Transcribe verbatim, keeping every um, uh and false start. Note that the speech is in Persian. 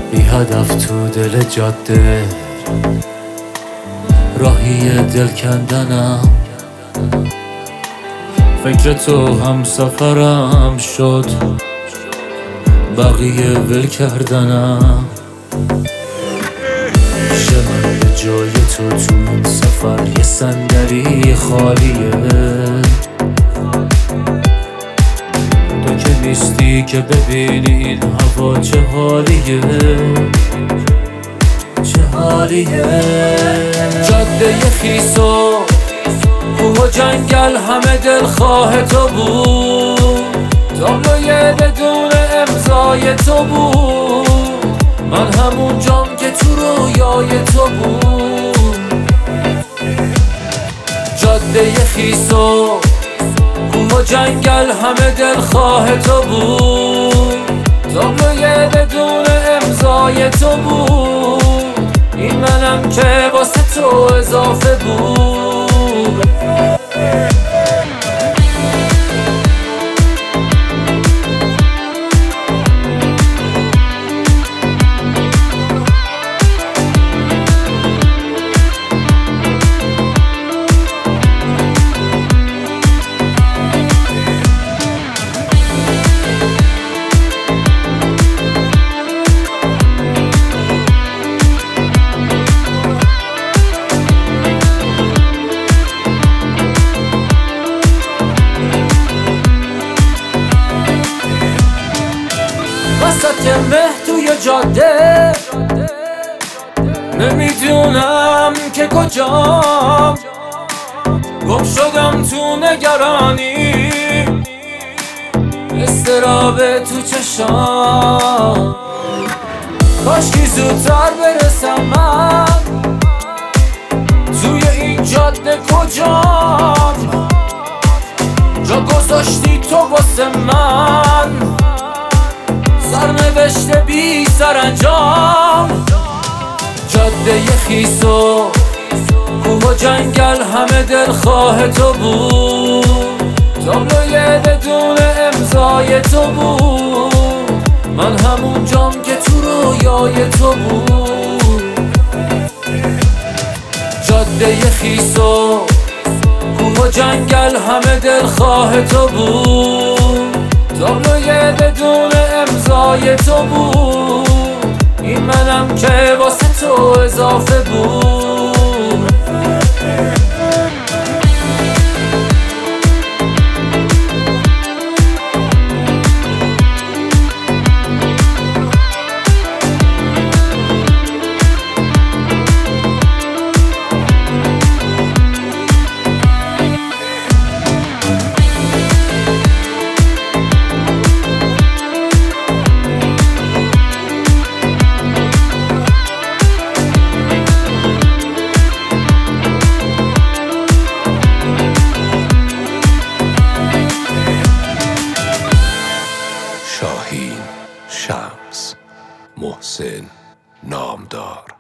بی هدف تو دل جاده، راهی دل کندنم. فکر تو هم سفرم شد، بقیه ول کردنم. میشه من به جای تو تو این سفر یه صندلی خالیه؟ تو که نیستی که ببینی این هوا چه حالیه، چه حالیه. جاده خیس و کوه و جنگل همه دلخواه تو بود، تابلوی بدون امضای تو بود. من همون جام که تو رویای تو بود. جاده خیس و کوه و جنگل همه دلخواه تو بود، تابلوی بدون امضای تو بود. این منم که واسه تو اضافه بود. وسط مه توی جاده، نمیدونم که کجام. گم شدم تو نگرانی، استراب تو چشام. کاشکی زودتر برسم من توی این جاده کجام. جا گذاشتی تو واسه من سرنوشت بی سرانجام. جاده خیس و کوه و جنگل همه دلخواه تو بود، تابلوی بدون امضای تو بود. من همون جام که تو رویای تو بود. جاده خیس و کوه و جنگل همه دلخواه تو بود، تابلوی بدون امضای تو بود. این منم که واسه تو اضافه بود. شاهین، شمس، محسن، نامدار.